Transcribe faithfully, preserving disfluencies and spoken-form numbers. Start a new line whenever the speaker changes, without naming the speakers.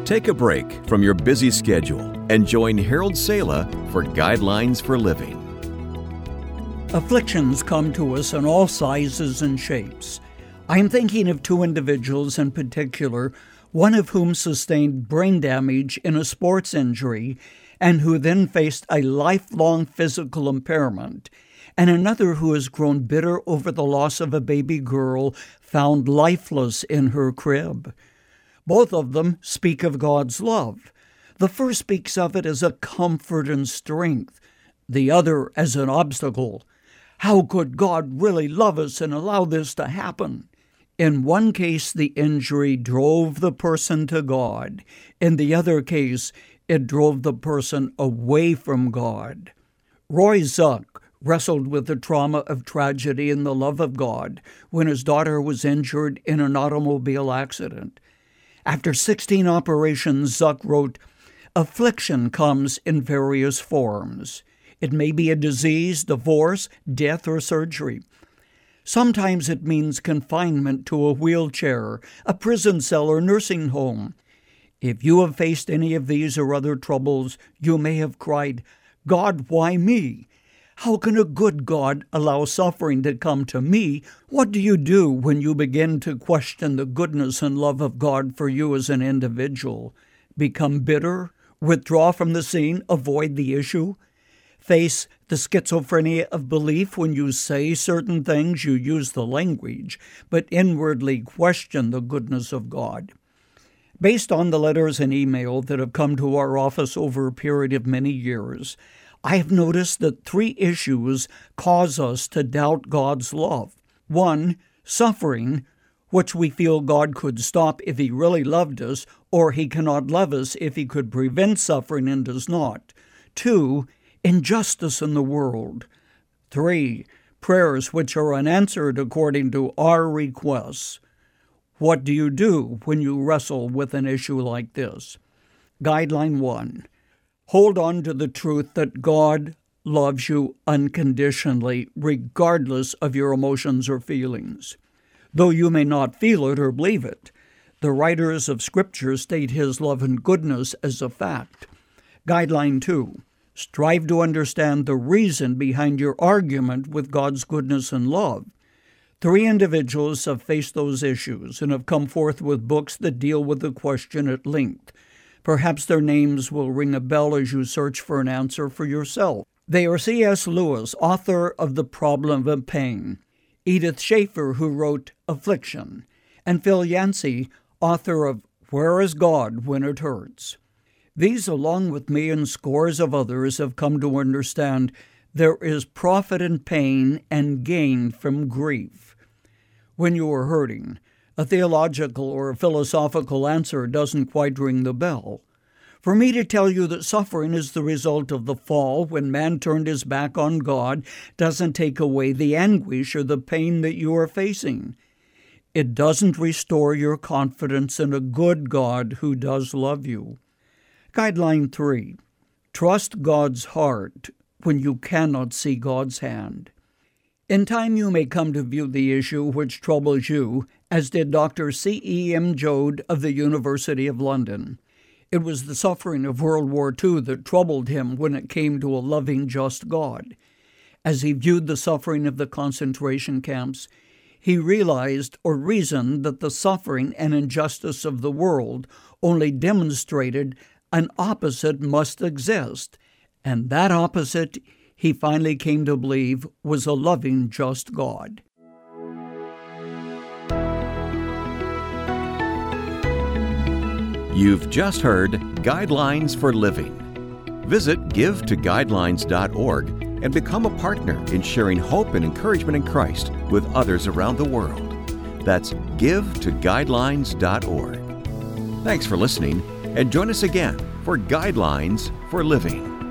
Take a break from your busy schedule and join Harold Sala for Guidelines for Living.
Afflictions come to us in all sizes and shapes. I am thinking of two individuals in particular, one of whom sustained brain damage in a sports injury and who then faced a lifelong physical impairment, and another who has grown bitter over the loss of a baby girl found lifeless in her crib. Both of them speak of God's love. The first speaks of it as a comfort and strength, the other as an obstacle. How could God really love us and allow this to happen? In one case, the injury drove the person to God. In the other case, it drove the person away from God. Roy Zuck wrestled with the trauma of tragedy and the love of God when his daughter was injured in an automobile accident. After sixteen operations, Zuck wrote, "Affliction comes in various forms. It may be a disease, divorce, death, or surgery. Sometimes it means confinement to a wheelchair, a prison cell, or nursing home. If you have faced any of these or other troubles, you may have cried, 'God, why me? How can a good God allow suffering to come to me?' What do you do when you begin to question the goodness and love of God for you as an individual? Become bitter? Withdraw from the scene? Avoid the issue? Face the schizophrenia of belief when you say certain things, you use the language, but inwardly question the goodness of God? Based on the letters and email that have come to our office over a period of many years, I have noticed that three issues cause us to doubt God's love. One, suffering, which we feel God could stop if He really loved us, or He cannot love us if He could prevent suffering and does not. Two, injustice in the world. Three, prayers which are unanswered according to our requests. What do you do when you wrestle with an issue like this? Guideline one. Hold on to the truth that God loves you unconditionally, regardless of your emotions or feelings. Though you may not feel it or believe it, the writers of Scripture state His love and goodness as a fact. Guideline two. Strive to understand the reason behind your argument with God's goodness and love. Three individuals have faced those issues and have come forth with books that deal with the question at length. Perhaps their names will ring a bell as you search for an answer for yourself. They are C S Lewis, author of The Problem of Pain, Edith Schaefer, who wrote Affliction, and Phil Yancey, author of Where is God When It Hurts? These, along with me and scores of others, have come to understand there is profit in pain and gain from grief. When you are hurting, a theological or a philosophical answer doesn't quite ring the bell. For me to tell you that suffering is the result of the fall when man turned his back on God doesn't take away the anguish or the pain that you are facing. It doesn't restore your confidence in a good God who does love you. Guideline three. Trust God's heart when you cannot see God's hand. In time you may come to view the issue which troubles you, as did Doctor C E M Joad of the University of London. It was the suffering of World War Two that troubled him when it came to a loving, just God. As he viewed the suffering of the concentration camps, he realized or reasoned that the suffering and injustice of the world only demonstrated an opposite must exist, and that opposite, he finally came to believe, was a loving, just God.
You've just heard Guidelines for Living. Visit give to guidelines dot org and become a partner in sharing hope and encouragement in Christ with others around the world. That's give to guidelines dot org. Thanks for listening, and join us again for Guidelines for Living.